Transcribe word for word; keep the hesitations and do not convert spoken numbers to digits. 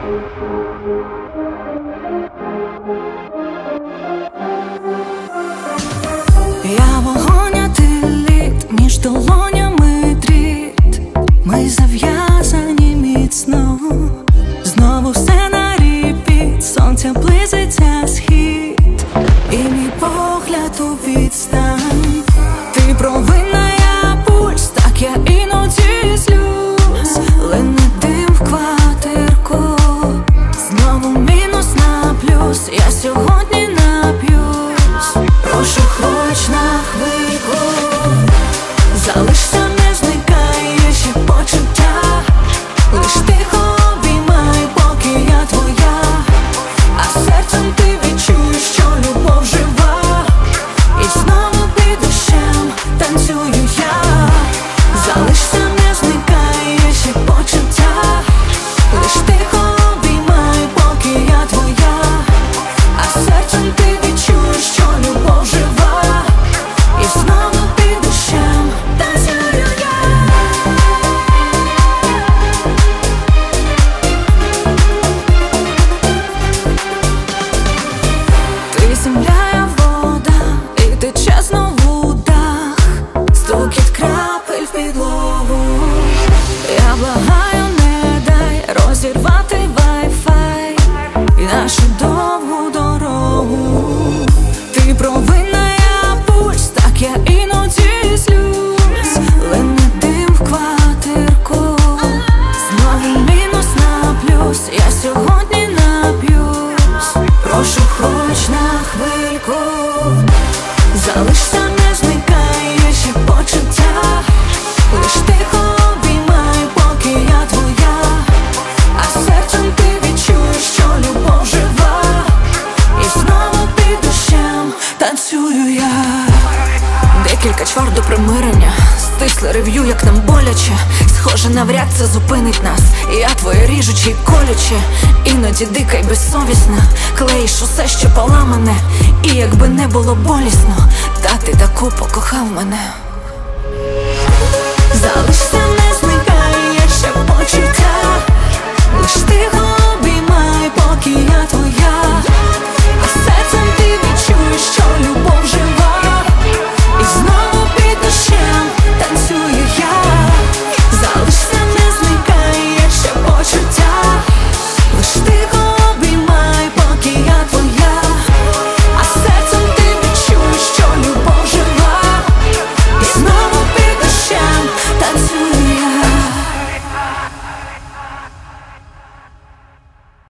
Я вогонь, а ти лід, між долонями дріт. Ми зав'язані міцно, знову все на репіт. Сонця близиться схід, і мій погляд у відстань. Ти провинна, я пульс, так я іноді злюсь. Лине дим в квартирку, знову мінус на плюс. Я сьогодні нап'юсь, прошу хоч на хвильку. Залишся, не зникай, є ще почуття. Лиш тихо обіймай, поки я твоя. А серцем ти відчуєш, що любов жива. І знову під дощем танцюю я. Залишся, не зникай, є ще почуття. Лиш тихо обіймай, поки я твоя. А серцем ти відчуєш, що любов жива. І знову під дощем танцюю я. Ти земля, я вода, і тече знову дах. Стукіт крапель в підлогу. Я благаю, не дай розірвати вай-фай і нашу довгу дорогу. Ти провинна, я пульс, так я іноді злюсь. Лине дим в квартирку, знову мінус на плюс. Я сьогодні нап'юсь, прошу хоч на хвильку. Залишся, не зникай, є ще почуття. Лиш тихо обіймай, поки я твоя. А серцем ти відчуєш, що любов жива. І знову під дощем танцюю я. Декілька чвар до примирення, стисле рев'ю, як нам боляче. Схоже, навряд це зупинить нас. І я твоє ріжуче й колюче. Іноді дика й безсовісна, клеїш усе, що поламане. І якби не було болісно, та ти таку покохав мене. Залишся.